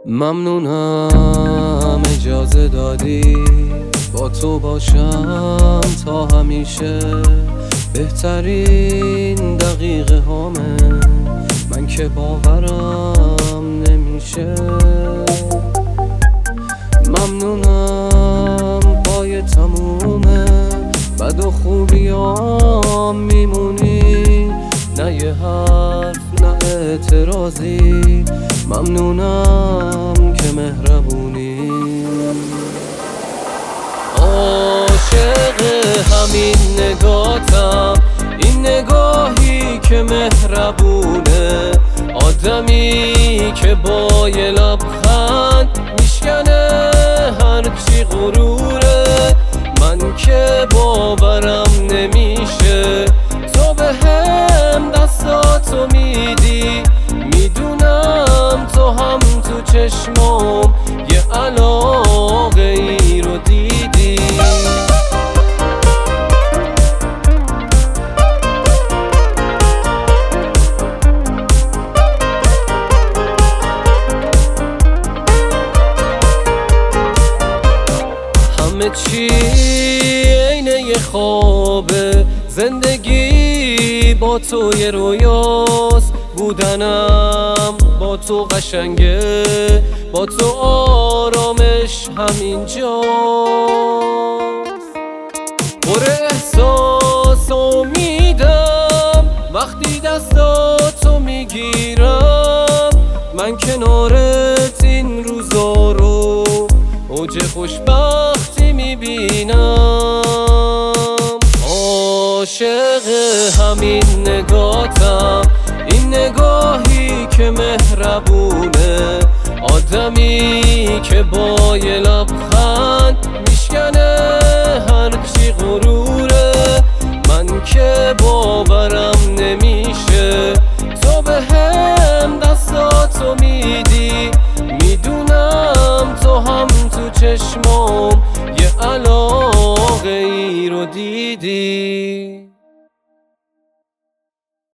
ممنونم اجازه دادی با تو باشم تا همیشه. بهترین دقیقه هامه من که باورم نمیشه. ممنونم پای تمومه بد و خوبیام میمونی، نه یه حرف نه اعتراضی. ممنونم که مهربونی. عاشق همین نگاتم، این نگاهی که مهربونه. آدمی که با یه لبخند میشکنه هرچی غروره. من که باورم نمیشه تو به هم دستاتو میدی. میدونم تو هم تو چشمام یه علاقه ای رو دیدی. همه چی عین یه خوابه، زندگی با تو یه رویاست. بودنم با تو قشنگه، با تو آرامش همینجاست. پر احساس امیدم وقتی دستاتو میگیرم. من کنارت این روزا رو اوج خوشبختی میبینم. عاشق همین نگاتم، این نگاهی که مهربونه. آدمی که با یه لبخند میشکنه هرچی غروره. من که باورم نمیشه تو به هم دستاتو میدی. میدونم تو هم تو چشمام یه علاقه ای رو دیدی.